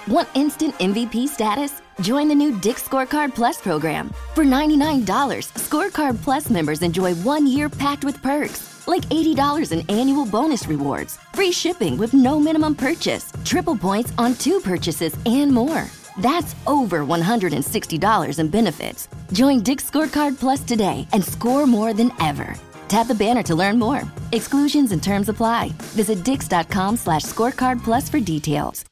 Want instant MVP status? Join the new Dick's Scorecard Plus program. For $99, Scorecard Plus members enjoy 1 year packed with perks, like $80 in annual bonus rewards, free shipping with no minimum purchase, triple points on 2 purchases, and more. That's over $160 in benefits. Join Dick's Scorecard Plus today and score more than ever. Tap the banner to learn more. Exclusions and terms apply. Visit dix.com/scorecard plus for details.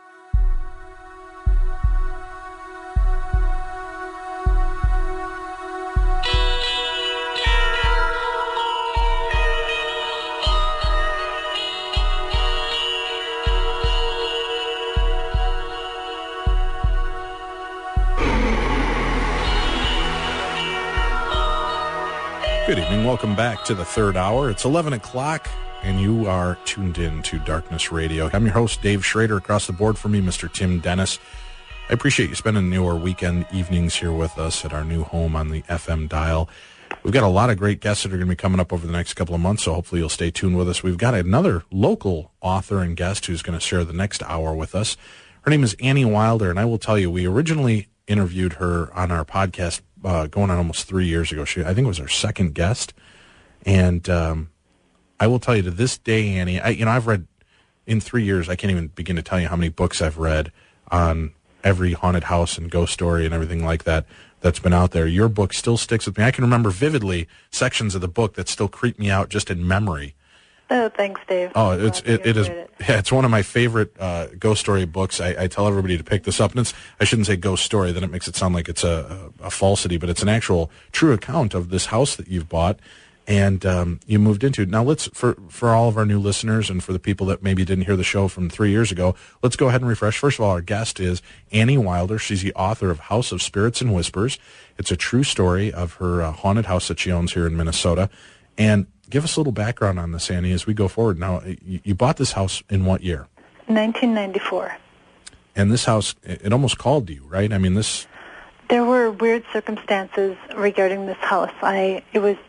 Good evening. Welcome back to the third hour. It's 11 o'clock, and you are tuned in to Darkness Radio. I'm your host, Dave Schrader. Across the board for me, Mr. Tim Dennis. I appreciate you spending your weekend evenings here with us at our new home on the FM dial. We've got a lot of great guests that are going to be coming up over the next couple of months, so hopefully you'll stay tuned with us. We've got another local author and guest who's going to share the next hour with us. Her name is Annie Wilder, and I will tell you, we originally interviewed her on our podcast going on almost 3 years ago. I think it was our second guest. And I will tell you, to this day, Annie, I've read, in 3 years, I can't even begin to tell you how many books I've read on every haunted house and ghost story and everything like that that's been out there. Your book still sticks with me. I can remember vividly sections of the book that still creep me out just in memory. Oh, thanks, Dave. Oh, it's one of my favorite ghost story books. I tell everybody to pick this up, and I shouldn't say ghost story, then it makes it sound like it's a falsity, but it's an actual true account of this house that you've bought and you moved into. Now, let's for all of our new listeners and for the people that maybe didn't hear the show from 3 years ago, let's go ahead and refresh. First of all, our guest is Annie Wilder. She's the author of House of Spirits and Whispers. It's a true story of her haunted house that she owns here in Minnesota. And give us a little background on this, Annie, as we go forward. Now, you bought this house in what year? 1994. And this house, it almost called to you, right? I mean, this... There were weird circumstances regarding this house. I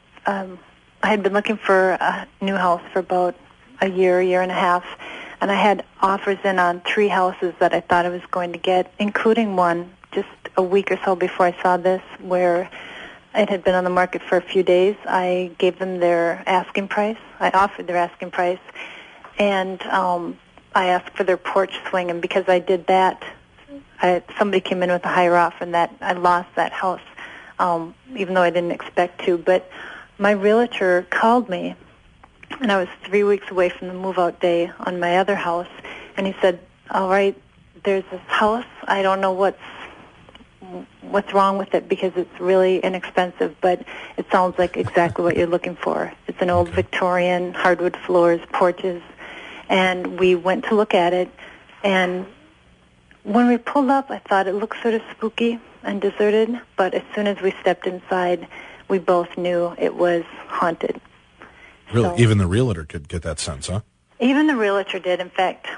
had been looking for a new house for about a year and a half, and I had offers in on 3 houses that I thought I was going to get, including one just a week or so before I saw this, where it had been on the market for a few days. I gave them their asking price. I offered their asking price, and I asked for their porch swing, and because I did that, somebody came in with a higher offer, and that I lost that house, even though I didn't expect to. But my realtor called me, and I was 3 weeks away from the move-out day on my other house, and he said, all right, there's this house. I don't know what's wrong with it because it's really inexpensive, but it sounds like exactly what you're looking for. It's an old Victorian, hardwood floors, porches, and we went to look at it, and when we pulled up, I thought it looked sort of spooky and deserted, but as soon as we stepped inside, we both knew it was haunted. Really? So, even the realtor could get that sense, huh? Even the realtor did. In fact,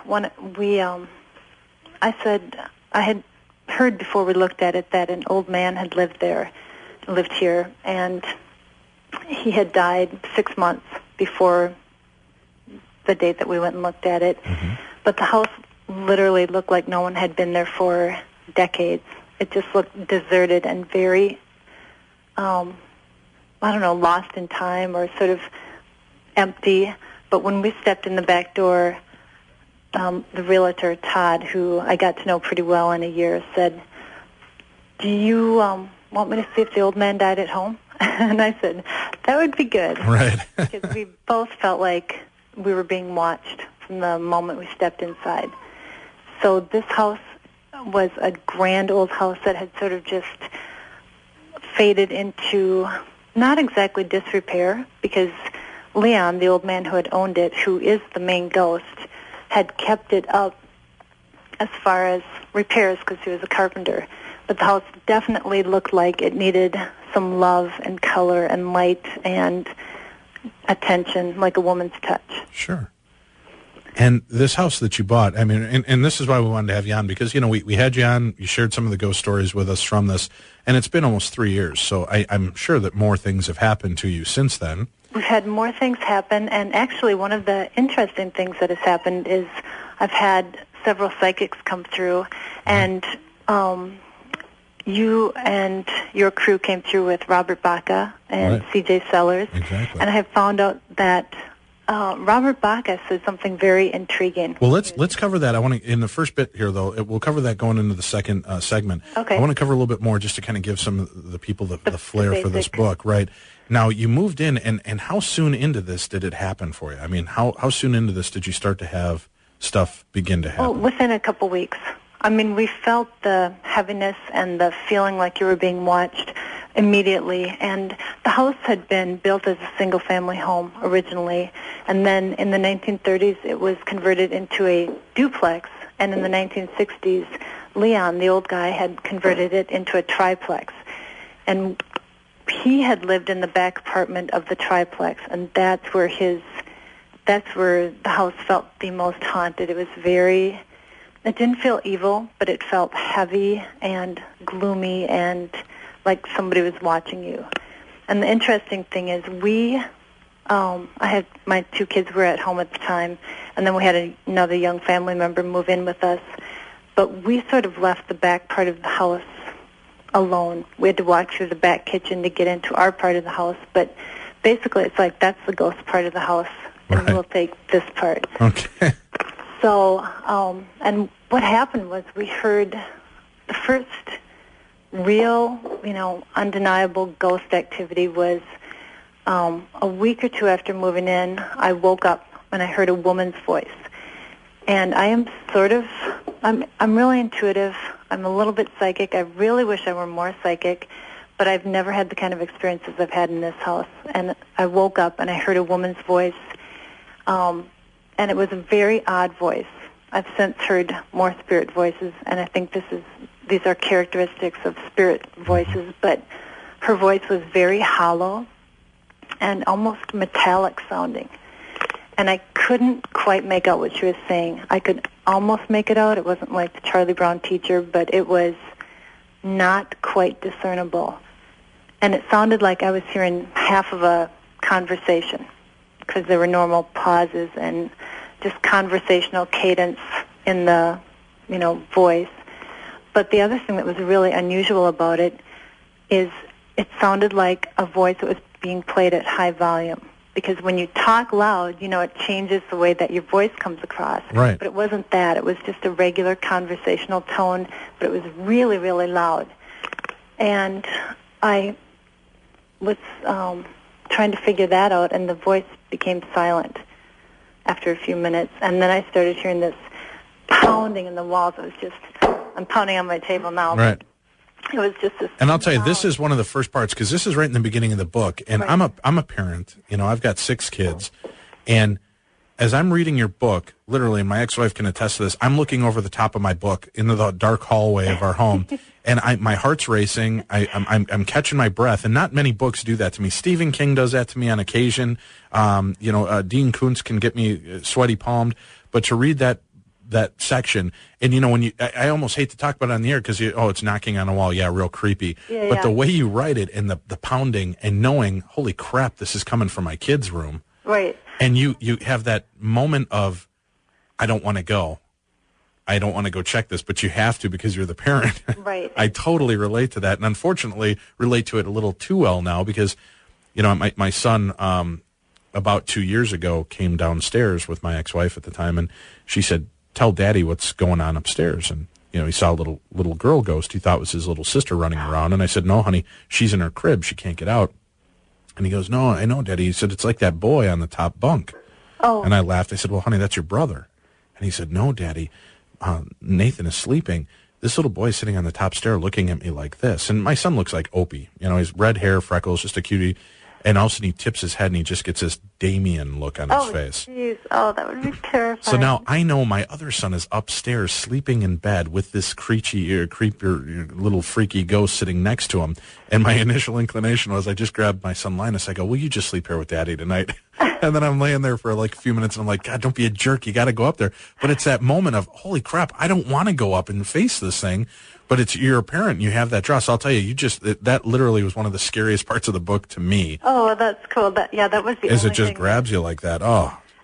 I said, I had heard before we looked at it that an old man had lived here, and he had died 6 months before the date that we went and looked at it. Mm-hmm. But the house literally looked like no one had been there for decades. It just looked deserted and very, lost in time or sort of empty. But when we stepped in the back door, the realtor, Todd, who I got to know pretty well in a year, said, do you want me to see if the old man died at home? And I said, that would be good. Right. Because we both felt like we were being watched from the moment we stepped inside. So this house was a grand old house that had sort of just faded into not exactly disrepair, because Leon, the old man who had owned it, who is the main ghost, had kept it up as far as repairs because he was a carpenter. But the house definitely looked like it needed some love and color and light and attention, like a woman's touch. Sure. And this house that you bought, I mean, and this is why we wanted to have you on, because, we had you on, you shared some of the ghost stories with us from this, and it's been almost 3 years, so I'm sure that more things have happened to you since then. We've had more things happen, and actually one of the interesting things that has happened is I've had several psychics come through, and you and your crew came through with Robert Baca and C.J. Sellers. Exactly. And I have found out that Robert Baca said something very intriguing. Well, let's cover that. I want to, in the first bit here, though, we'll cover that going into the second segment. Okay. I want to cover a little bit more just to kind of give some of the people the flair for this book, right? Now, you moved in, and how soon into this did it happen for you? I mean, how soon into this did you start to have stuff begin to happen? Well, within a couple weeks. I mean, we felt the heaviness and the feeling like you were being watched immediately. And the house had been built as a single-family home originally. And then in the 1930s, it was converted into a duplex. And in the 1960s, Leon, the old guy, had converted it into a triplex. And he had lived in the back apartment of the triplex. And that's where the house felt the most haunted. It was it didn't feel evil, but it felt heavy and gloomy and like somebody was watching you. And the interesting thing is I had my 2 kids were at home at the time, and then we had another young family member move in with us. But we sort of left the back part of the house alone. We had to walk through the back kitchen to get into our part of the house. But basically, it's like that's the ghost part of the house, and we'll take this part. Okay. So, and what happened was we heard the first real, undeniable ghost activity was a week or 2 after moving in. I woke up and I heard a woman's voice. And I am I'm really intuitive. I'm a little bit psychic. I really wish I were more psychic, but I've never had the kind of experiences I've had in this house. And I woke up and I heard a woman's voice. And it was a very odd voice. I've since heard more spirit voices, and I think these are characteristics of spirit voices, but her voice was very hollow and almost metallic sounding. And I couldn't quite make out what she was saying. I could almost make it out. It wasn't like the Charlie Brown teacher, but it was not quite discernible. And it sounded like I was hearing half of a conversation, because there were normal pauses and just conversational cadence in the, voice. But the other thing that was really unusual about it is it sounded like a voice that was being played at high volume. Because when you talk loud, it changes the way that your voice comes across. Right. But it wasn't that. It was just a regular conversational tone, but it was really, really loud. And I was trying to figure that out, and the voice became silent after a few minutes. And then I started hearing this pounding in the walls. I'm pounding on my table now. Right. It was just this. And I'll tell you, this is one of the first parts, because this is right in the beginning of the book. And right. I'm a parent. I've got 6 kids. And as I'm reading your book, literally, and my ex-wife can attest to this, I'm looking over the top of my book into the dark hallway of our home. And my heart's racing. I'm catching my breath, and not many books do that to me. Stephen King does that to me on occasion. Dean Koontz can get me sweaty palmed. But to read that section, and when I almost hate to talk about it on the air because it's knocking on a wall, real creepy. Yeah, but the way you write it and the pounding and knowing, holy crap, this is coming from my kid's room. Right. And you have that moment of, I don't want to go. I don't want to go check this, but you have to because you're the parent. Right. I totally relate to that, and unfortunately relate to it a little too well now because, my son about 2 years ago came downstairs with my ex-wife at the time, and she said, "Tell Daddy what's going on upstairs." And he saw a little girl ghost. He thought it was his little sister running around, and I said, "No, honey, she's in her crib. She can't get out." And he goes, "No, I know, Daddy." He said, "It's like that boy on the top bunk." Oh. And I laughed. I said, "Well, honey, that's your brother." And he said, "No, Daddy, Nathan is sleeping. This little boy is sitting on the top stair looking at me like this." And my son looks like Opie. He's red hair, freckles, just a cutie. And all of a sudden he tips his head and he just gets this Damien look on his face. Jeez. Oh, that would be terrifying. So now I know my other son is upstairs sleeping in bed with this creepy little freaky ghost sitting next to him. And my initial inclination was I just grabbed my son Linus. I go, "Will you just sleep here with Daddy tonight?" And then I'm laying there for like a few minutes and I'm like, "God, don't be a jerk. You got to go up there." But it's that moment of, holy crap, I don't want to go up and face this thing. But you're a parent, you have that trust. I'll tell you, that literally was one of the scariest parts of the book to me. Oh, that's cool. That was the As only it just thing grabs you like that. Oh.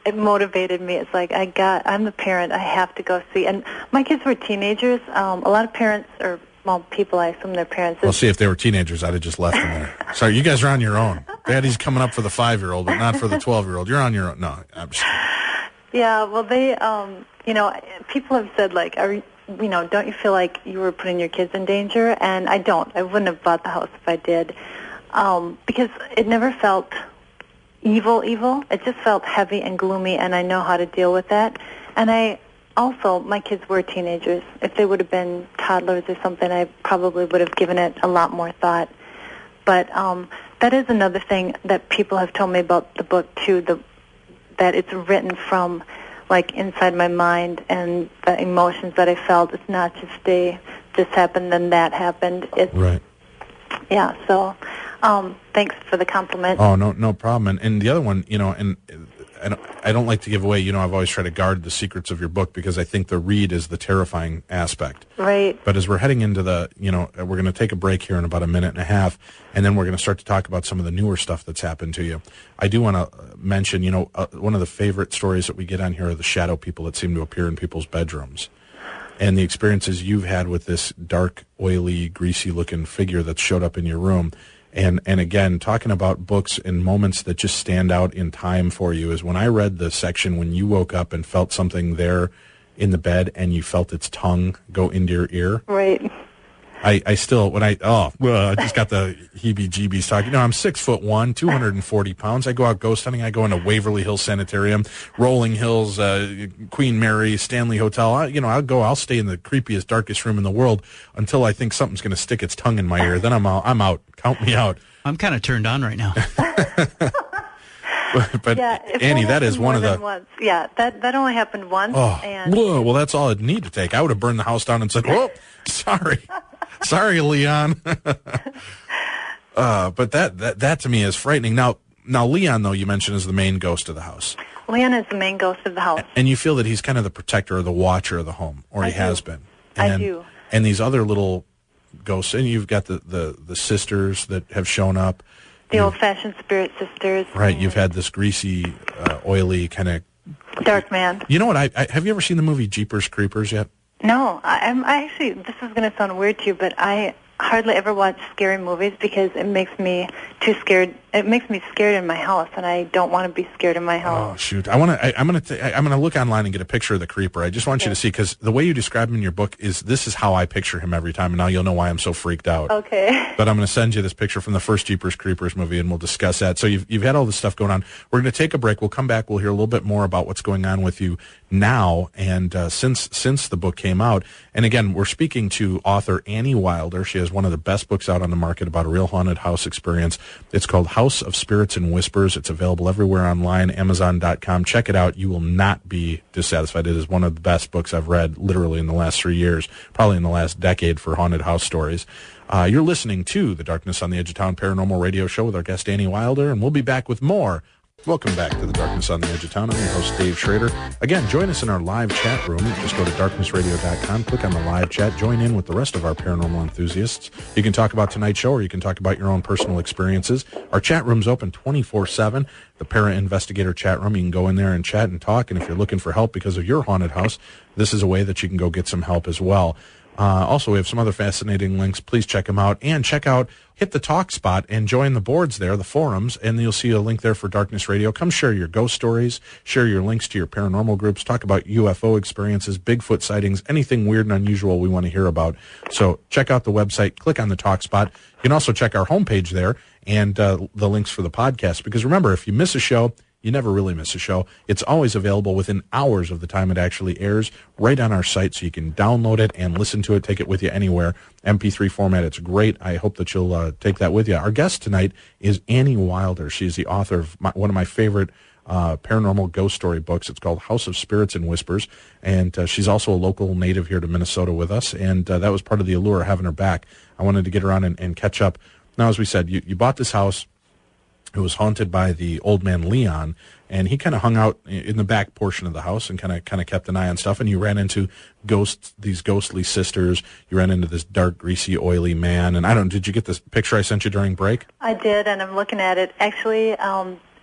it motivated me. It's like I'm the parent. I have to go see. And my kids were teenagers. A lot of parents, or people, I assume they're parents. Well, see, if they were teenagers, I'd have just left them there. Sorry, you guys are on your own. Daddy's coming up for the 5-year-old, but not for the 12-year-old. You're on your own. No, I'm just kidding. Yeah, well, they, people have said, like, don't you feel like you were putting your kids in danger? And I don't. I wouldn't have bought the house if I did, because it never felt evil. It just felt heavy and gloomy, and I know how to deal with that. And my kids were teenagers. If they would have been toddlers or something, I probably would have given it a lot more thought. But that is another thing that people have told me about the book, too, that it's written from, like, inside my mind, and the emotions that I felt. It's not just this happened, then that happened. It's, right. Yeah, so thanks for the compliment. Oh, no problem. And the other one, and I don't like to give away, I've always tried to guard the secrets of your book because I think the read is the terrifying aspect. Right. But as we're heading into we're going to take a break here in about a minute and a half, and then we're going to start to talk about some of the newer stuff that's happened to you. I do want to mention, one of the favorite stories that we get on here are the shadow people that seem to appear in people's bedrooms. And the experiences you've had with this dark, oily, greasy-looking figure that showed up in your room. And again, talking about books and moments that just stand out in time for you is when I read the section when you woke up and felt something there in the bed and you felt its tongue go into your ear. Right. I still, I just got the heebie-jeebies talking. I'm 6'1", 240 pounds. I go out ghost hunting. I go into Waverly Hills Sanitarium, Rolling Hills, Queen Mary, Stanley Hotel. I'll stay in the creepiest, darkest room in the world until I think something's going to stick its tongue in my ear. Then I'm out. Count me out. I'm kind of turned on right now. But yeah, Annie, that is one of the. Once. Yeah, that only happened once. Oh, and well, that's all it'd need to take. I would have burned the house down and said, "Whoa, sorry, Leon." But that to me is frightening. Now, Leon, though, you mentioned is the main ghost of the house. Leon is the main ghost of the house, and you feel that he's kind of the protector or the watcher of the home, or he has been. I do. And these other little ghosts, and you've got the sisters that have shown up. The old-fashioned spirit sisters. Right, you've had this greasy, oily kind of... Dark man. You know what, have you ever seen the movie Jeepers Creepers yet? No, I actually, this is going to sound weird to you, but I hardly ever watch scary movies because it makes me too scared. It makes me scared in my house, and I don't want to be scared in my house. Oh shoot! I'm gonna look online and get a picture of the creeper. I just want you to see, because the way you describe him in your book this is how I picture him every time, and now you'll know why I'm so freaked out. Okay. But I'm gonna send you this picture from the first Jeepers Creepers movie, and we'll discuss that. So you've had all this stuff going on. We're gonna take a break. We'll come back. We'll hear a little bit more about what's going on with you now and since the book came out. And again, we're speaking to author Annie Wilder. She has one of the best books out on the market about a real haunted house experience. It's called House of Spirits and Whispers. It's available everywhere online, Amazon.com. Check it out. You will not be dissatisfied. It is one of the best books I've read literally in the last 3 years, probably in the last decade for haunted house stories. You're listening to the Darkness on the Edge of Town Paranormal Radio Show with our guest Annie Wilder, and we'll be back with more. Welcome back to the Darkness on the Edge of Town. I'm your host, Dave Schrader. Again, join us in our live chat room. Just go to darknessradio.com, click on the live chat, join in with the rest of our paranormal enthusiasts. You can talk about tonight's show, or you can talk about your own personal experiences. Our chat room's open 24/7. The Para Investigator chat room. You can go in there and chat and talk, and if you're looking for help because of your haunted house, this is a way that you can go get some help as well. Also, we have some other fascinating links. Please check them out. And hit the talk spot and join the boards there, the forums, and you'll see a link there for Darkness Radio. Come share your ghost stories, share your links to your paranormal groups, talk about UFO experiences, Bigfoot sightings, anything weird and unusual we want to hear about. So check out the website, click on the talk spot. You can also check our homepage there and the links for the podcast. Because remember, if you miss a show, you never really miss a show. It's always available within hours of the time it actually airs, right on our site, so you can download it and listen to it, take it with you anywhere. MP3 format, it's great. I hope that you'll take that with you. Our guest tonight is Annie Wilder. She's the author of one of my favorite paranormal ghost story books. It's called House of Spirits and Whispers, and she's also a local native here to Minnesota with us, and that was part of the allure of having her back. I wanted to get her on and catch up. Now, as we said, you bought this house. It was haunted by the old man Leon, and he kind of hung out in the back portion of the house and kind of kept an eye on stuff. And you ran into these ghostly sisters. You ran into this dark, greasy, oily man. And did you get this picture I sent you during break? I did, and I'm looking at it. Actually,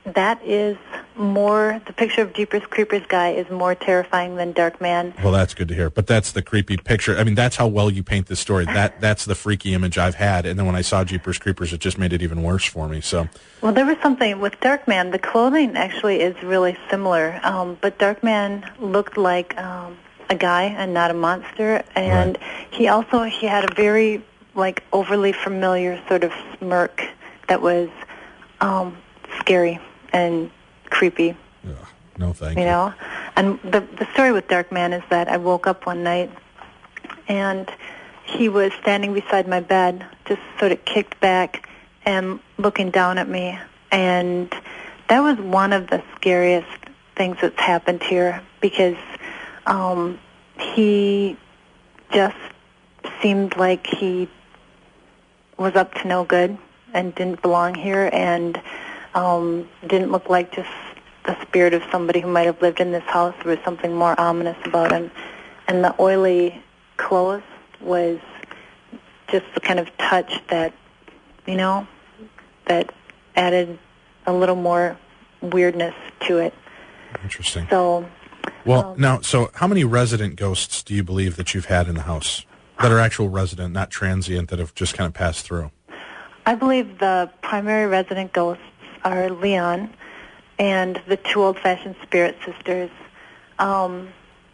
that is more, the picture of Jeepers Creepers guy is more terrifying than Darkman. Well, that's good to hear. But that's the creepy picture. I mean, that's how well you paint this story. That's the freaky image I've had. And then when I saw Jeepers Creepers, it just made it even worse for me. So, well, there was something with Darkman. The clothing actually is really similar, but Darkman looked like a guy and not a monster. And he had a very overly familiar sort of smirk that was scary and creepy. Ugh, no, thank you. You know, and the story with Darkman is that I woke up one night and he was standing beside my bed, just sort of kicked back and looking down at me. And that was one of the scariest things that's happened here, because he just seemed like he was up to no good and didn't belong here, and didn't look like just the spirit of somebody who might have lived in this house. There was something more ominous about him. And the oily clothes was just the kind of touch that, that added a little more weirdness to it. Interesting. So, well, now, so how many resident ghosts do you believe that you've had in the house that are actual resident, not transient, that have just kind of passed through? I believe the primary resident ghosts are Leon and the two old-fashioned spirit sisters. Those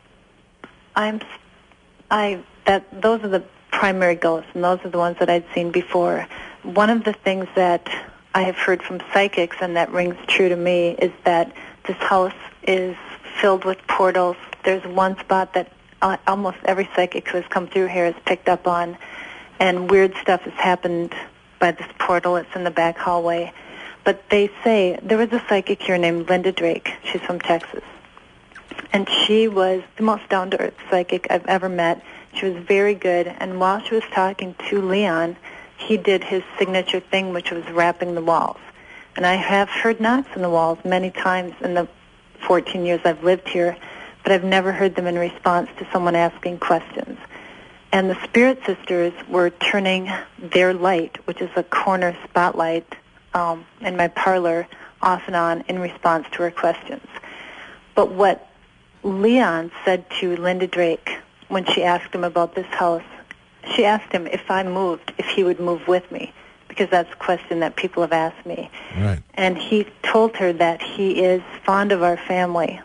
are the primary ghosts, and those are the ones that I'd seen before. One of the things that I have heard from psychics, and that rings true to me, is that this house is filled with portals. There's one spot that almost every psychic who has come through here has picked up on, and weird stuff has happened by this portal. It's in the back hallway. But they say, there was a psychic here named Linda Drake. She's from Texas. And she was the most down-to-earth psychic I've ever met. She was very good. And while she was talking to Leon, he did his signature thing, which was rapping the walls. And I have heard knocks on the walls many times in the 14 years I've lived here, but I've never heard them in response to someone asking questions. And the Spirit Sisters were turning their light, which is a corner spotlight in my parlor, off and on in response to her questions. But what Leon said to Linda Drake when she asked him about this house, she asked him if I moved, if he would move with me, because that's a question that people have asked me. Right. And he told her that he is fond of our family,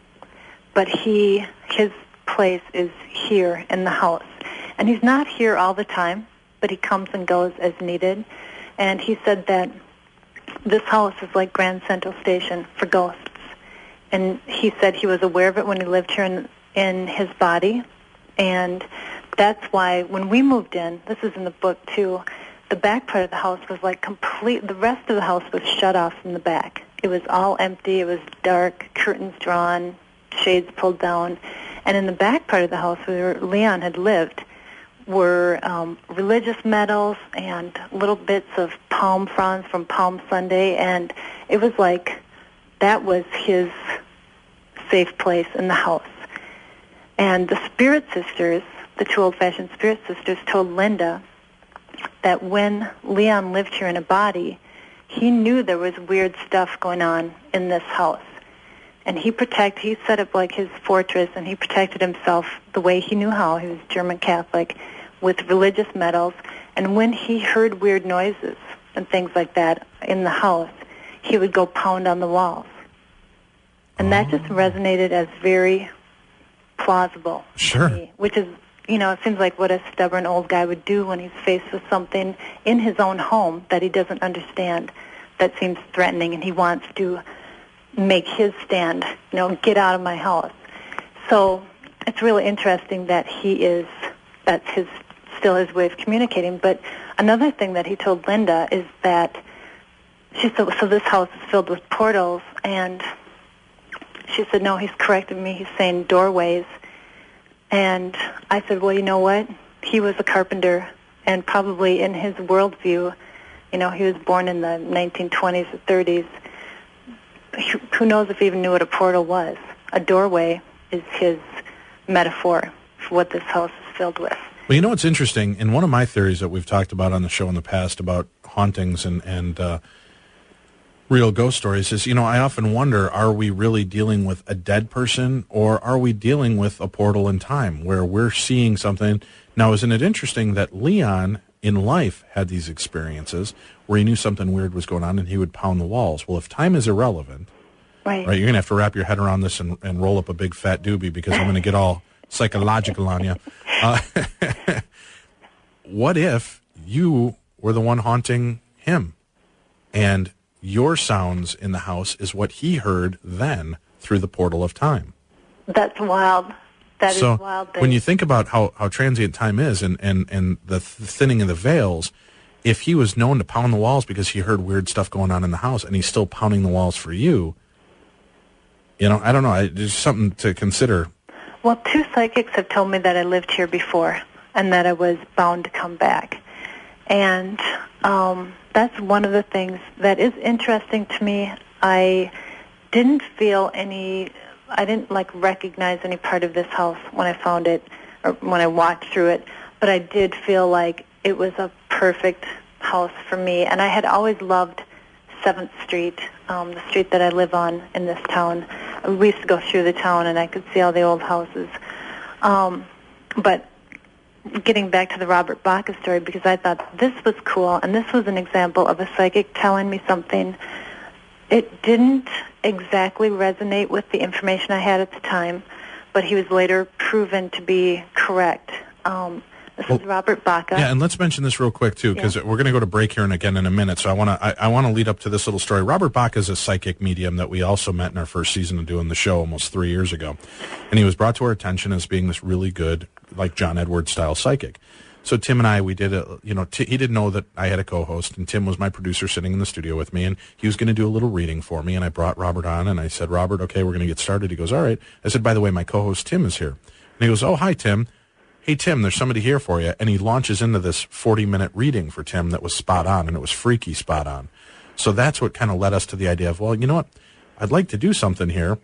but his place is here in the house. And he's not here all the time, but he comes and goes as needed. And he said that this house is like Grand Central Station for ghosts. And he said he was aware of it when he lived here in his body. And that's why when we moved in, this is in the book too, the back part of the house was like the rest of the house was shut off from the back. It was all empty, it was dark, curtains drawn, shades pulled down. And in the back part of the house where Leon had lived were religious medals and little bits of palm fronds from Palm Sunday, and it was like that was his safe place in the house. And the Spirit Sisters, the two old-fashioned Spirit Sisters, told Linda that when Leon lived here in a body, he knew there was weird stuff going on in this house. And he set up like his fortress, and he protected himself the way he knew how. He was German Catholic, with religious medals. And when he heard weird noises and things like that in the house, he would go pound on the walls. And that just resonated as very plausible. Sure. To me, which is, it seems like what a stubborn old guy would do when he's faced with something in his own home that he doesn't understand, that seems threatening, and he wants to make his stand, get out of my house. So it's really interesting that that's still his way of communicating. But another thing that he told Linda is that she said, so this house is filled with portals, and she said, no, he's correcting me. He's saying doorways. And I said, well, you know what? He was a carpenter, and probably in his worldview, he was born in the 1920s or 30s. Who knows if he even knew what a portal was? A doorway is his metaphor for what this house is filled with. Well, what's interesting, in one of my theories that we've talked about on the show in the past about hauntings and Real ghost stories is, I often wonder, are we really dealing with a dead person, or are we dealing with a portal in time where we're seeing something? Now, isn't it interesting that Leon in life had these experiences where he knew something weird was going on and he would pound the walls? Well, if time is irrelevant, right, you're going to have to wrap your head around this and roll up a big fat doobie, because I'm going to get all psychological on you. What if you were the one haunting him, and your sounds in the house is what he heard then through the portal of time? That's wild. That is wild. When you think about how transient time is and the thinning of the veils, if he was known to pound the walls because he heard weird stuff going on in the house and he's still pounding the walls for you, I don't know. There's something to consider. Well, 2 psychics have told me that I lived here before and that I was bound to come back. And that's one of the things that is interesting to me. I didn't recognize any part of this house when I found it or when I walked through it, but I did feel like it was a perfect house for me. And I had always loved 7th Street, the street that I live on in this town. We used to go through the town and I could see all the old houses. But getting back to the Robert Baca story, because I thought this was cool, and this was an example of a psychic telling me something. It didn't exactly resonate with the information I had at the time, but he was later proven to be correct. This is Robert Baca. Yeah, and let's mention this real quick, too, because we're going to go to break here and again in a minute, so I want to lead up to this little story. Robert Baca is a psychic medium that we also met in our first season of doing the show almost 3 years ago, and he was brought to our attention as being this really good, like John Edwards-style psychic. So Tim and I, we did he didn't know that I had a co-host, and Tim was my producer sitting in the studio with me, and he was going to do a little reading for me, and I brought Robert on, and I said, Robert, okay, we're going to get started. He goes, all right. I said, by the way, my co-host Tim is here. And he goes, oh, hi, Tim. Hey, Tim, there's somebody here for you. And he launches into this 40-minute reading for Tim that was spot on, and it was freaky spot on. So that's what kind of led us to the idea of, well, you know what? I'd like to do something here.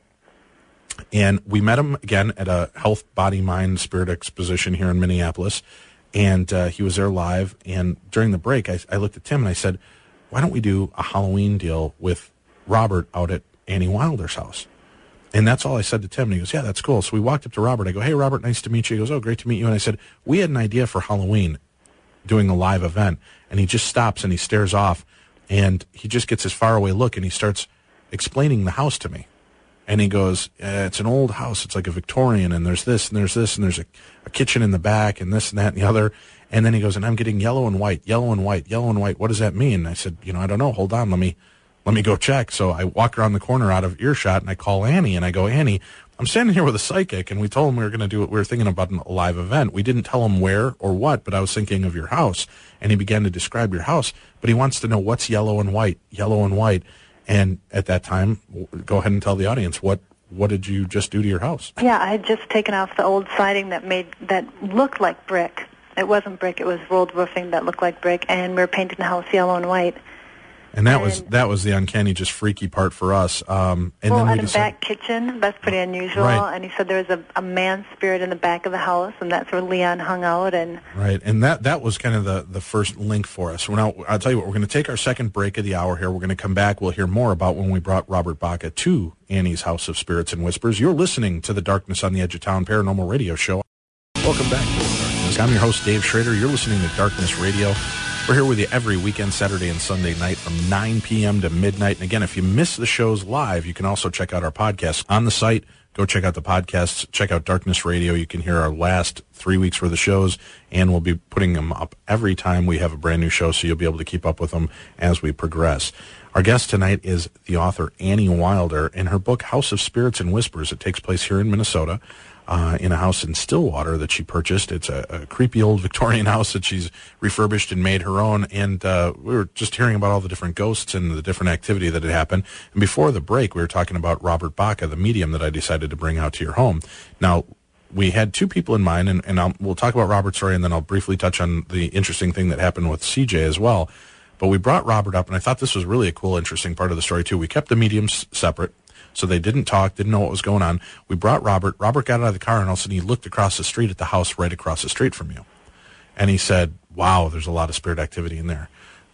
And we met him again at a Health, Body, Mind, Spirit exposition here in Minneapolis. And he was there live. And during the break, I looked at Tim and I said, why don't we do a Halloween deal with Robert out at Annie Wilder's house? And that's all I said to Tim. And he goes, yeah, that's cool. So we walked up to Robert. I go, hey, Robert, nice to meet you. He goes, oh, great to meet you. And I said, we had an idea for Halloween doing a live event. And he just stops and he stares off. And he just gets his faraway look and he starts explaining the house to me. And he goes, it's an old house. It's like a Victorian, and there's this, and there's this, and there's a kitchen in the back, and this and that and the other. And then he goes, and I'm getting yellow and white, yellow and white, yellow and white. What does that mean? And I said, I don't know. Hold on. Let me go check. So I walk around the corner out of earshot, and I call Annie, and I go, Annie, I'm standing here with a psychic, and we told him we were going to do it. We were thinking about a live event. We didn't tell him where or what, but I was thinking of your house. And he began to describe your house, but he wants to know what's yellow and white, yellow and white. And at that time, go ahead and tell the audience, what did you just do to your house? Yeah, I had just taken off the old siding that looked like brick. It wasn't brick; it was rolled roofing that looked like brick, and we were painting the house yellow and white. And that was the uncanny, just freaky part for us. And then we decided, back kitchen, that's pretty unusual. Right. And he said there was a man spirit in the back of the house, and that's where Leon hung out. And right, and that was kind of the first link for us. Now, I'll tell you what, we're going to take our second break of the hour here. We're going to come back. We'll hear more about when we brought Robert Baca to Annie's House of Spirits and Whispers. You're listening to the Darkness on the Edge of Town Paranormal Radio Show. Welcome back to the Darkness. I'm your host, Dave Schrader. You're listening to Darkness Radio. We're here with you every weekend, Saturday and Sunday night from 9 p.m. to midnight. And again, if you miss the shows live, you can also check out our podcasts on the site. Go check out the podcasts. Check out Darkness Radio. You can hear our last 3 weeks worth of shows, and we'll be putting them up every time we have a brand new show, so you'll be able to keep up with them as we progress. Our guest tonight is the author Annie Wilder, and her book, House of Spirits and Whispers. It takes place here in Minnesota. In a house in Stillwater that she purchased. It's a creepy old Victorian house that she's refurbished and made her own. And we were just hearing about all the different ghosts and the different activity that had happened. And before the break, we were talking about Robert Baca, the medium that I decided to bring out to your home. Now, we had two people in mind, and we'll talk about Robert's story, and then I'll briefly touch on the interesting thing that happened with CJ as well. But we brought Robert up, and I thought this was really a cool, interesting part of the story, too. We kept the mediums separate. So they didn't talk, didn't know what was going on. We brought Robert. Robert got out of the car, and all of a sudden he looked across the street at the house right across the street from you. And he said, wow, there's a lot of spirit activity in there.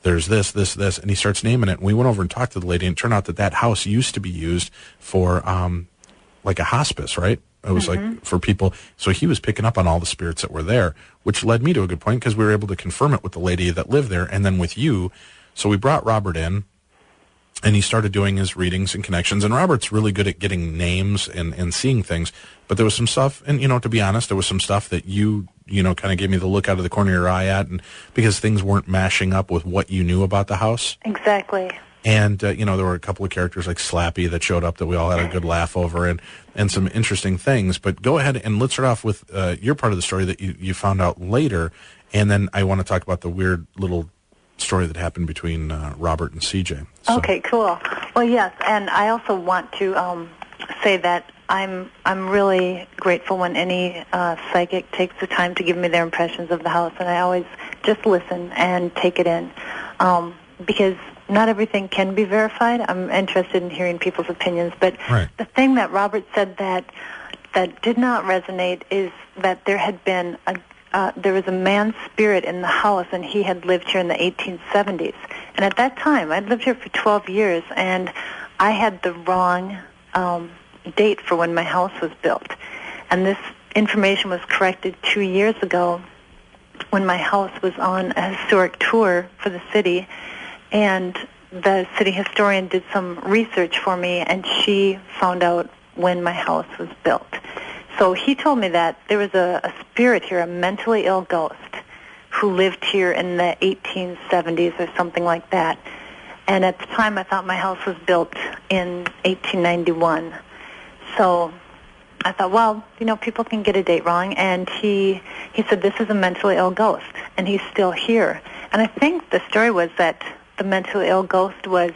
there's this, and he starts naming it. And we went over and talked to the lady, and it turned out that house used to be used for like a hospice, right? It was like for people. So he was picking up on all the spirits that were there, which led me to a good point because we were able to confirm it with the lady that lived there and then with you. So we brought Robert in, and he started doing his readings and connections. And Robert's really good at getting names and seeing things. But there was some stuff, and, to be honest, there was some stuff that you kind of gave me the look out of the corner of your eye at, and because things weren't mashing up with what you knew about the house. Exactly. And, there were a couple of characters like Slappy that showed up that we all had a good laugh over and some interesting things. But go ahead and let's start off with your part of the story that you found out later. And then I want to talk about the weird little story that happened between Robert and CJ. So. Okay, cool. Well, yes, and I also want to say that I'm really grateful when any psychic takes the time to give me their impressions of the house, and I always just listen and take it in because not everything can be verified. I'm interested in hearing people's opinions, but right. The thing that Robert said that did not resonate is that there had been there was a man's spirit in the house, and he had lived here in the 1870s. And at that time, I'd lived here for 12 years, and I had the wrong date for when my house was built. And this information was corrected 2 years ago when my house was on a historic tour for the city, and the city historian did some research for me, and she found out when my house was built. So he told me that there was a spirit here, a mentally ill ghost, who lived here in the 1870s or something like that. And at the time, I thought my house was built in 1891. So I thought, well, people can get a date wrong. And he said, this is a mentally ill ghost, and he's still here. And I think the story was that the mentally ill ghost was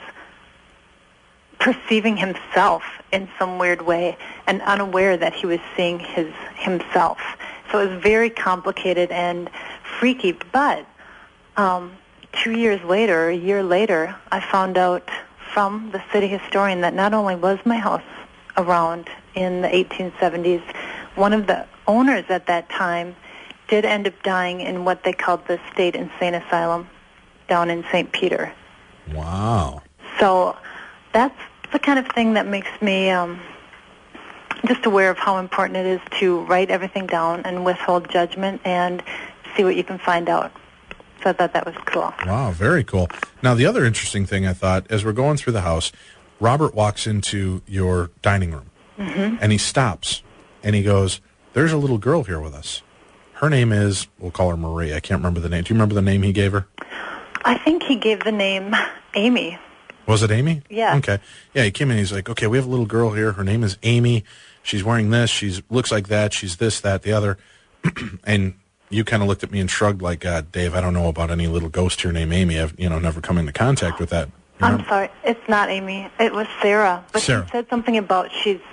perceiving himself in some weird way and unaware that he was seeing himself. So it was very complicated and freaky. But 2 years later, a year later, I found out from the city historian that not only was my house around in the 1870s, one of the owners at that time did end up dying in what they called the State Insane Asylum down in St. Peter. Wow. So that's the kind of thing that makes me just aware of how important it is to write everything down and withhold judgment and see what you can find out. So I thought that was cool. Wow, very cool. Now, the other interesting thing I thought, as we're going through the house, Robert walks into your dining room, and he stops, and he goes, there's a little girl here with us. Her name is, we'll call her Marie. I can't remember the name. Do you remember the name he gave her? I think he gave the name Amy. Was it Amy? Yeah. Okay. Yeah, he came in, he's like, okay, we have a little girl here. Her name is Amy. She's wearing this. She looks like that. She's this, that, the other. And you kind of looked at me and shrugged like, Dave, I don't know about any little ghost here named Amy. I've, never come into contact with that. I'm sorry. It's not Amy. It was Sarah. But Sarah. She said something about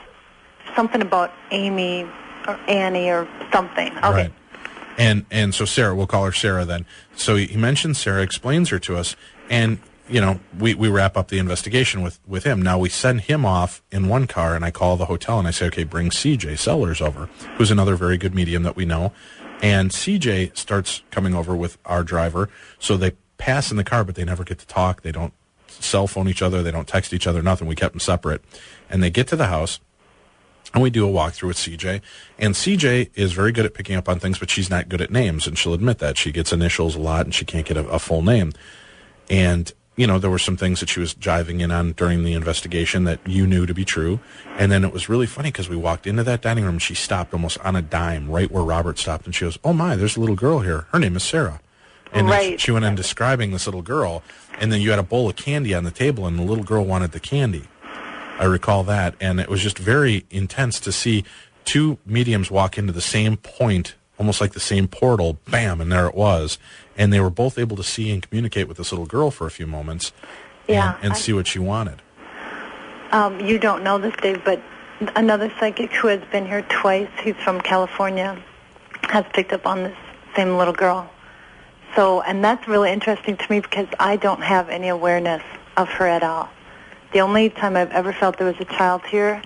Amy or Annie or something. Okay. Right. And so Sarah, we'll call her Sarah then. So he mentions Sarah, explains her to us, and, we wrap up the investigation with him. Now we send him off in one car, and I call the hotel, and I say, okay, bring CJ Sellers over, who's another very good medium that we know. And CJ starts coming over with our driver, so they pass in the car, but they never get to talk. They don't cell phone each other. They don't text each other, nothing. We kept them separate. And they get to the house, and we do a walkthrough with CJ. And CJ is very good at picking up on things, but she's not good at names, and she'll admit that. She gets initials a lot, and she can't get a full name. And, there were some things that she was jiving in on during the investigation that you knew to be true. And then it was really funny because we walked into that dining room, and she stopped almost on a dime right where Robert stopped, and she goes, oh, my, there's a little girl here. Her name is Sarah. And right. She went in describing this little girl, and then you had a bowl of candy on the table, and the little girl wanted the candy. I recall that, and it was just very intense to see two mediums walk into the same point, almost like the same portal, bam, and there it was. And they were both able to see and communicate with this little girl for a few moments and see what she wanted. You don't know this, Dave, but another psychic who has been here twice, he's from California, has picked up on this same little girl. So, and that's really interesting to me because I don't have any awareness of her at all. The only time I've ever felt there was a child here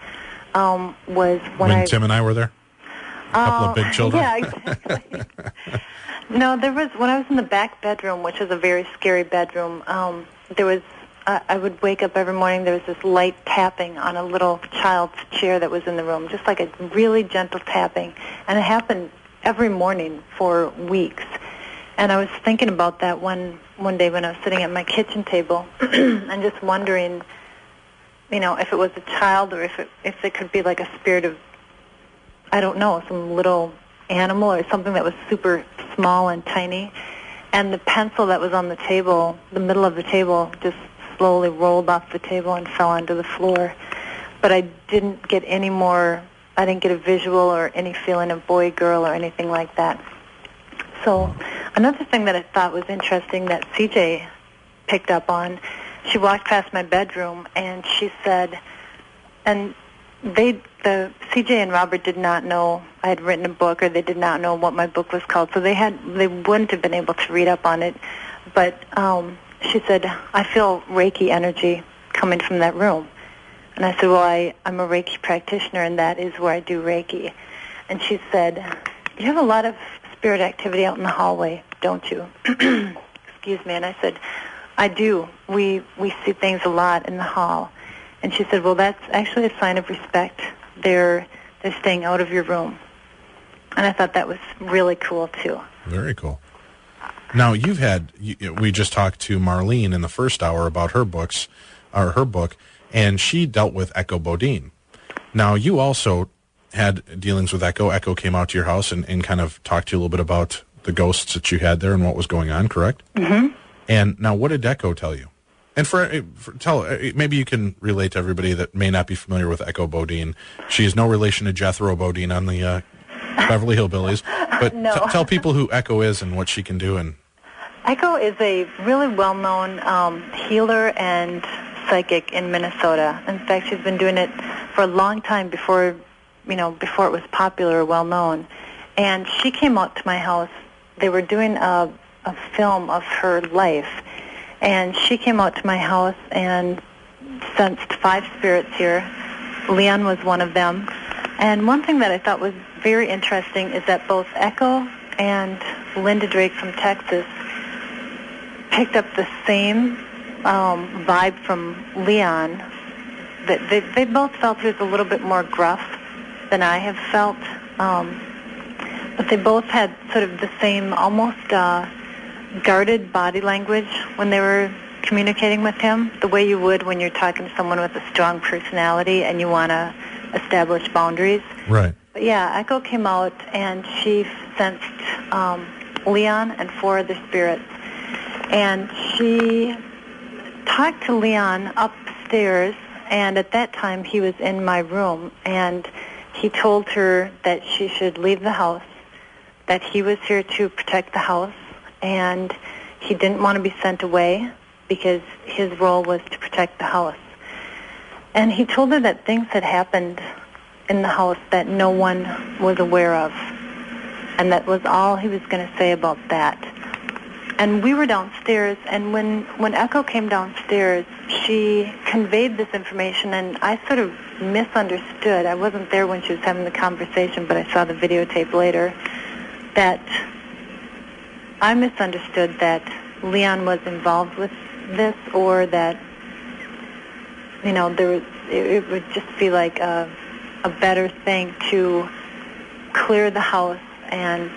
was when Tim and I were there? A couple of big children? Yeah, exactly. No, there was, when I was in the back bedroom, which is a very scary bedroom, there was, I would wake up every morning, there was this light tapping on a little child's chair that was in the room, just like a really gentle tapping. And it happened every morning for weeks. And I was thinking about that one day when I was sitting at my kitchen table and just wondering, if it was a child or if it could be like a spirit of, I don't know, some little animal or something that was super small and tiny. And the pencil that was on the table, the middle of the table, just slowly rolled off the table and fell onto the floor. But I didn't get I didn't get a visual or any feeling of boy, girl, or anything like that. So another thing that I thought was interesting that CJ picked up on, she walked past my bedroom and she said, and the CJ and Robert did not know I had written a book, or they did not know what my book was called, so they wouldn't have been able to read up on it. But she said, I feel Reiki energy coming from that room. And I said, well, I'm a Reiki practitioner, and that is where I do Reiki. And she said, you have a lot of spirit activity out in the hallway, don't you? Excuse me. And I said, I do. We see things a lot in the hall. And she said, well, that's actually a sign of respect. They're staying out of your room. And I thought that was really cool, too. Very cool. Now, we just talked to Marlene in the first hour about her book, and she dealt with Echo Bodine. Now, you also had dealings with Echo. Echo came out to your house and kind of talked to you a little bit about the ghosts that you had there and what was going on, correct? Mm-hmm. And now, what did Echo tell you? And maybe you can relate to everybody that may not be familiar with Echo Bodine. She is no relation to Jethro Bodine on the Beverly Hillbillies. But no. Tell people who Echo is and what she can do. And Echo is a really well-known healer and psychic in Minnesota. In fact, she's been doing it for a long time before it was popular or well-known. And she came out to my house. They were doing a film of her life. And she came out to my house and sensed 5 spirits here. Leon was one of them. And one thing that I thought was very interesting is that both Echo and Linda Drake from Texas picked up the same vibe from Leon. That they both felt he was a little bit more gruff than I have felt. But they both had sort of the same almost guarded body language when they were communicating with him, the way you would when you're talking to someone with a strong personality and you want to establish boundaries. Right. But yeah, Echo came out and she sensed Leon and 4 other spirits. And she talked to Leon upstairs, and at that time he was in my room, and he told her that she should leave the house, that he was here to protect the house, and he didn't want to be sent away because his role was to protect the house. And he told her that things had happened in the house that no one was aware of, and that was all he was going to say about that. And we were downstairs, and when Echo came downstairs, she conveyed this information, and I sort of misunderstood. I wasn't there when she was having the conversation, but I saw the videotape later, that I misunderstood that Leon was involved with this, or that, it would just be like a better thing to clear the house and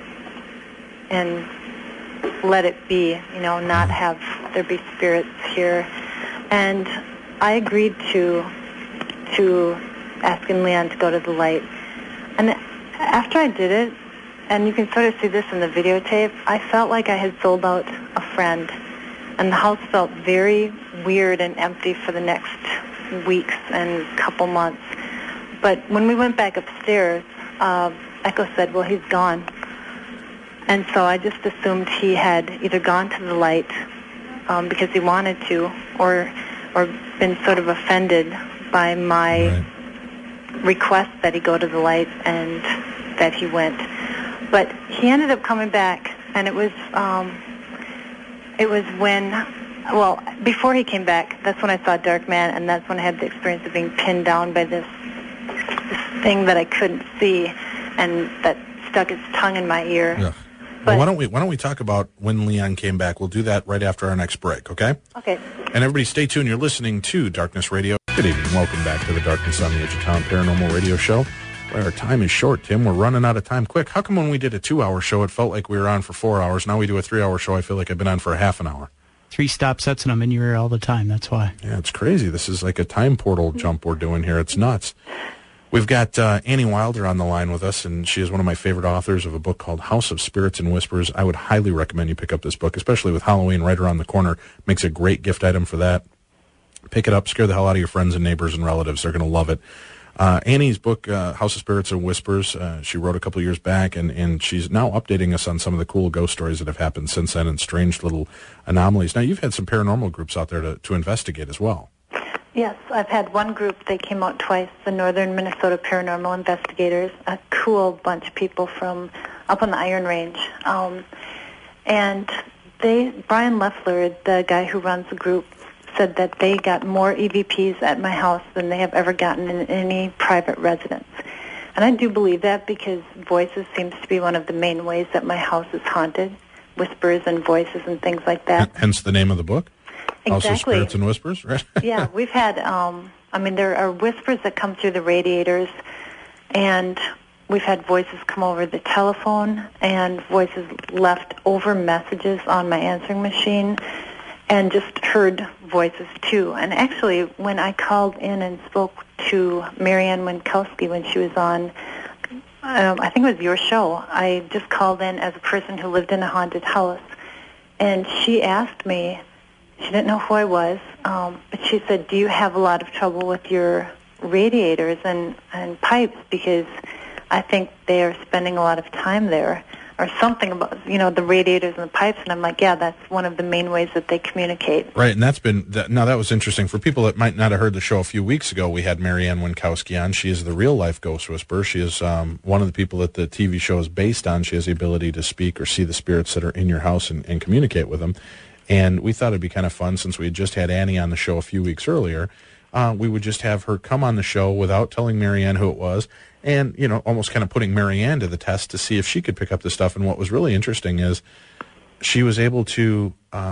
let it be, not have there be spirits here. And I agreed to asking Leon to go to the light. And after I did it, and you can sort of see this in the videotape, I felt like I had sold out a friend. And the house felt very weird and empty for the next weeks and couple months. But when we went back upstairs, Echo said, well, he's gone. And so I just assumed he had either gone to the light because he wanted to, or been sort of offended by my request that he go to the light, and that he went. But he ended up coming back, and it was when, well, before he came back, that's when I saw Dark Man, and that's when I had the experience of being pinned down by this thing that I couldn't see, and that stuck its tongue in my ear. Yeah. Well, why don't we talk about when Leon came back? We'll do that right after our next break, okay? Okay. And everybody stay tuned. You're listening to Darkness Radio. Good evening. Welcome back to the Darkness on the Edge of Town Paranormal Radio Show. Well, our time is short, Tim. We're running out of time quick. How come when we did a 2-hour show, it felt like we were on for 4 hours? Now we do a 3-hour show, I feel like I've been on for a half an hour. 3 stop sets and I'm in your ear all the time. That's why. Yeah, it's crazy. This is like a time portal jump we're doing here. It's nuts. We've got Annie Wilder on the line with us, and she is one of my favorite authors of a book called House of Spirits and Whispers. I would highly recommend you pick up this book, especially with Halloween right around the corner. Makes a great gift item for that. Pick it up. Scare the hell out of your friends and neighbors and relatives. They're going to love it. Annie's book, House of Spirits and Whispers, she wrote a couple of years back, and she's now updating us on some of the cool ghost stories that have happened since then and strange little anomalies. Now, you've had some paranormal groups out there to investigate as well. Yes, I've had one group. They came out twice, the Northern Minnesota Paranormal Investigators, a cool bunch of people from up on the Iron Range. And Brian Leffler, the guy who runs the group, said that they got more EVPs at my house than they have ever gotten in any private residence. And I do believe that because voices seems to be one of the main ways that my house is haunted, whispers and voices and things like that. Hence the name of the book? Exactly. House of Spirits and Whispers, right? Yeah, we've had, there are whispers that come through the radiators, and we've had voices come over the telephone, and voices left over messages on my answering machine, and just heard voices too. And actually, when I called in and spoke to Marianne Winkowski when she was on, I think it was your show, I just called in as a person who lived in a haunted house, and she asked me, she didn't know who I was, but she said, do you have a lot of trouble with your radiators and pipes? Because I think they are spending a lot of time there, or something about, the radiators and the pipes. And I'm like, yeah, that's one of the main ways that they communicate. Right, and that was interesting. For people that might not have heard the show a few weeks ago, we had Marianne Winkowski on. She is the real-life ghost whisperer. She is one of the people that the TV show is based on. She has the ability to speak or see the spirits that are in your house and communicate with them. And we thought it'd be kind of fun, since we had just had Annie on the show a few weeks earlier, we would just have her come on the show without telling Marianne who it was, and, almost kind of putting Marianne to the test to see if she could pick up the stuff. And what was really interesting is she was able to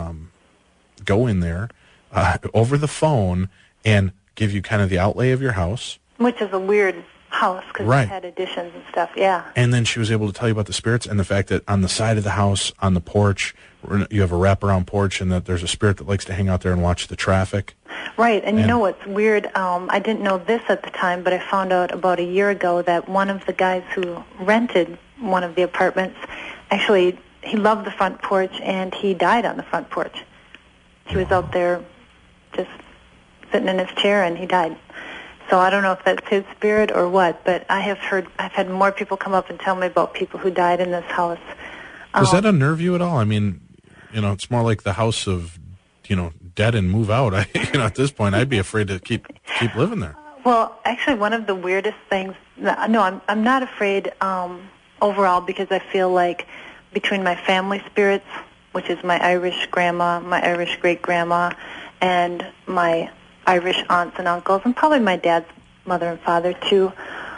go in there over the phone and give you kind of the outlay of your house. Which is a weird house, because right. It had additions and stuff, yeah. And then she was able to tell you about the spirits and the fact that on the side of the house, on the porch, you have a wraparound porch, and that there's a spirit that likes to hang out there and watch the traffic. Right, and you know what's weird? I didn't know this at the time, but I found out about a year ago that one of the guys who rented one of the apartments, actually, he loved the front porch, and he died on the front porch. He was out there just sitting in his chair, and he died. So I don't know if that's his spirit or what, but I've had more people come up and tell me about people who died in this house. Does that unnerve you at all? I mean, it's more like the house of, dead and move out. At this point, I'd be afraid to keep living there. Well, actually, one of the weirdest things, no, I'm not afraid overall, because I feel like between my family spirits, which is my Irish grandma, my Irish great-grandma, and my Irish aunts and uncles, and probably my dad's mother and father too,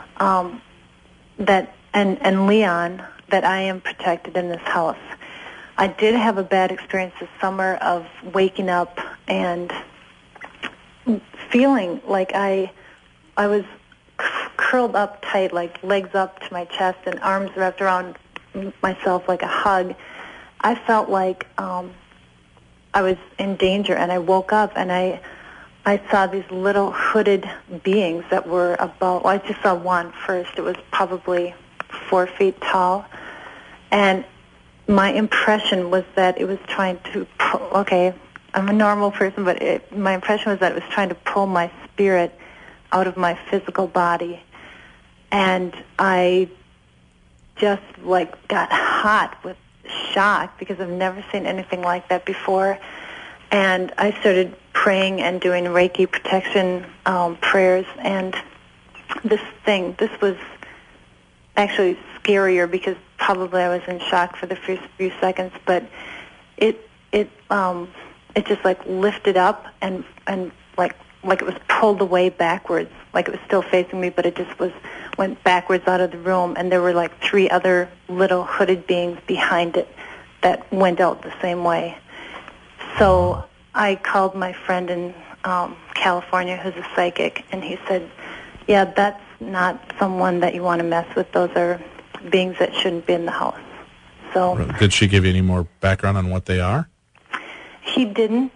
and Leon, that I am protected in this house. I did have a bad experience this summer of waking up and feeling like I was curled up tight, like legs up to my chest and arms wrapped around myself like a hug. I felt like I was in danger, and I woke up and I saw these little hooded beings that were I just saw one first. It was probably 4 feet tall. And my impression was that it was trying to I'm a normal person, but my impression was that it was trying to pull my spirit out of my physical body. And I just, got hot with shock, because I've never seen anything like that before. And I started praying and doing Reiki protection prayers, and this was actually scarier, because probably I was in shock for the first few seconds, but it just lifted up and like it was pulled away backwards, like it was still facing me, but it just went backwards out of the room, and there were like 3 other little hooded beings behind it that went out the same way. So I called my friend in California who's a psychic, and he said, yeah, that's not someone that you want to mess with. Those are beings that shouldn't be in the house. So did she give you any more background on what they are? He didn't.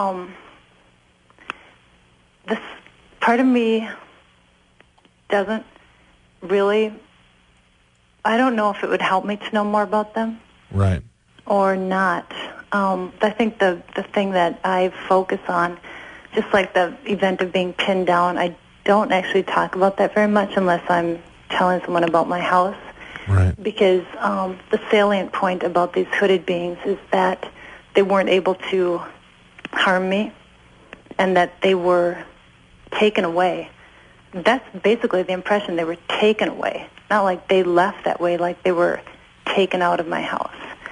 This part of me doesn't really, I don't know if it would help me to know more about them. Right. Or not. I think the thing that I focus on, just like the event of being pinned down, I don't actually talk about that very much unless I'm telling someone about my house. Right. Because the salient point about these hooded beings is that they weren't able to harm me and that they were taken away. That's basically the impression. They were taken away. Not like they left that way, like they were taken out of my house.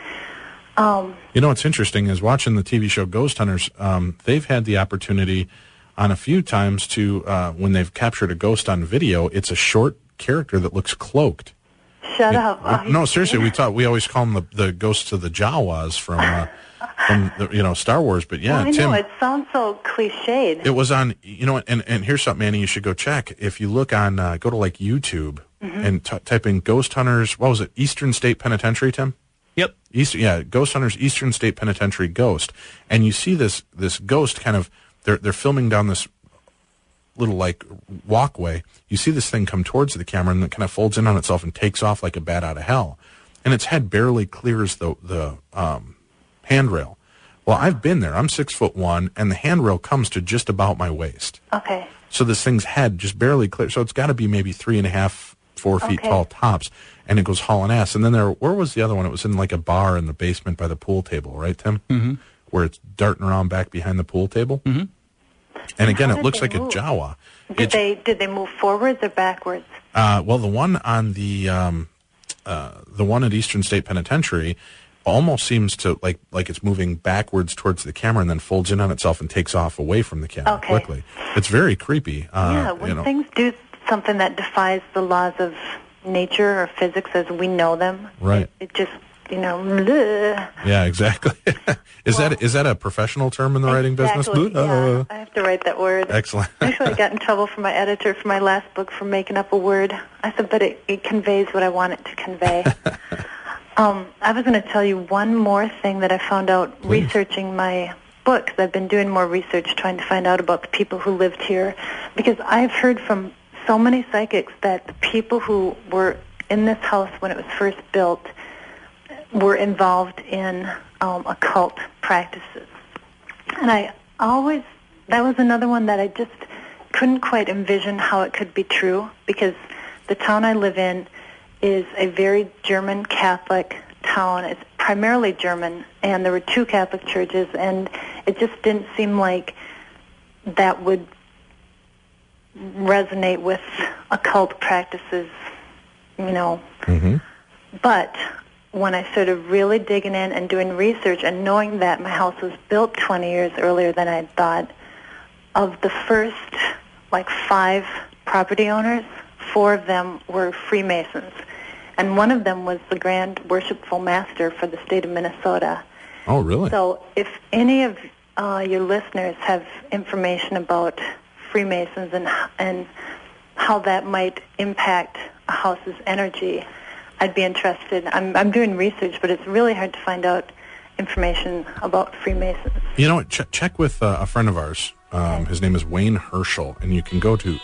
You know what's interesting is watching the TV show Ghost Hunters, they've had the opportunity on a few times to, when they've captured a ghost on video, it's a short character that looks cloaked. Shut up. No, seriously, we always call them the ghosts of the Jawas from Star Wars, but yeah, well, I Tim, know, it sounds so cliched. It was on, and here's something, Annie, you should go check. If you look on, go to like YouTube and type in Ghost Hunters, what was it, Eastern State Penitentiary, Tim? Yep. Ghost Hunters Eastern State Penitentiary Ghost, and you see this ghost kind of, they're filming down this little like walkway. You see this thing come towards the camera, and it kind of folds in on itself and takes off like a bat out of hell, and its head barely clears the handrail. Well, I've been there. I'm 6'1", and the handrail comes to just about my waist. Okay. So this thing's head just barely clears. So it's got to be maybe 3.5, 4 feet tall tops, and it goes hauling ass. And then where was the other one? It was in like a bar in the basement by the pool table, right, Tim? Mm-hmm. Where it's darting around back behind the pool table. Mm-hmm. And again, it looks like a Jawa. Did they move forwards or backwards? Well, the one on the one at Eastern State Penitentiary almost seems to like it's moving backwards towards the camera and then folds in on itself and takes off away from the camera quickly. It's very creepy. When things do something that defies the laws of nature or physics as we know them, right? It just bleh. Yeah, exactly. Is that a professional term in the writing business? Yeah, I have to write that word. Excellent. Actually, I got in trouble from my editor for my last book for making up a word. I said, but it conveys what I want it to convey. I was going to tell you one more thing that I found out researching my book, 'cause I've been doing more research trying to find out about the people who lived here, because I've heard from so many psychics that the people who were in this house when it was first built were involved in occult practices. And that was another one that I just couldn't quite envision how it could be true, because the town I live in is a very German Catholic town. It's primarily German, and there were 2 Catholic churches, and it just didn't seem like that would resonate with occult practices, Mm-hmm. But when I started really digging in and doing research and knowing that my house was built 20 years earlier than I had thought, of the first 5 property owners, 4 of them were Freemasons. And one of them was the Grand Worshipful Master for the state of Minnesota. Oh, really? So if any of your listeners have information about Freemasons and how that might impact a house's energy, I'd be interested. I'm doing research, but it's really hard to find out information about Freemasons. You know what? Check with a friend of ours. His name is Wayne Herschel, and you can go to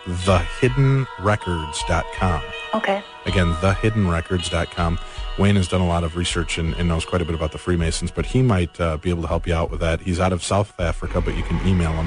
thehiddenrecords.com. Okay. Again, thehiddenrecords.com. Wayne has done a lot of research and knows quite a bit about the Freemasons, but he might be able to help you out with that. He's out of South Africa, but you can email him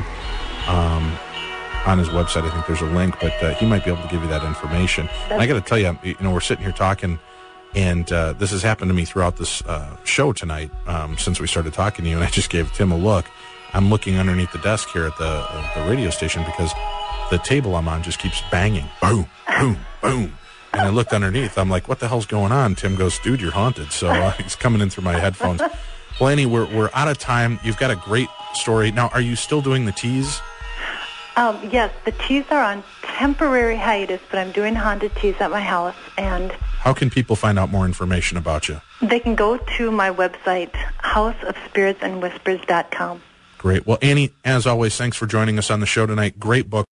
on his website. I think there's a link, but he might be able to give you that information. And I got to tell you, we're sitting here talking, and this has happened to me throughout this show tonight since we started talking to you, and I just gave Tim a look. I'm looking underneath the desk here at the radio station because the table I'm on just keeps banging. Boom, boom, boom. And I looked underneath. I'm like, what the hell's going on? Tim goes, dude, you're haunted. So he's coming in through my headphones. Well, Annie, we're out of time. You've got a great story. Now, are you still doing the teas? Yes, the teas are on temporary hiatus, but I'm doing Honda teas at my house, and How can people find out more information about you? they can go to my website, houseofspiritsandwhispers.com. Great. Well, Annie, as always, thanks for joining us on the show tonight. Great book.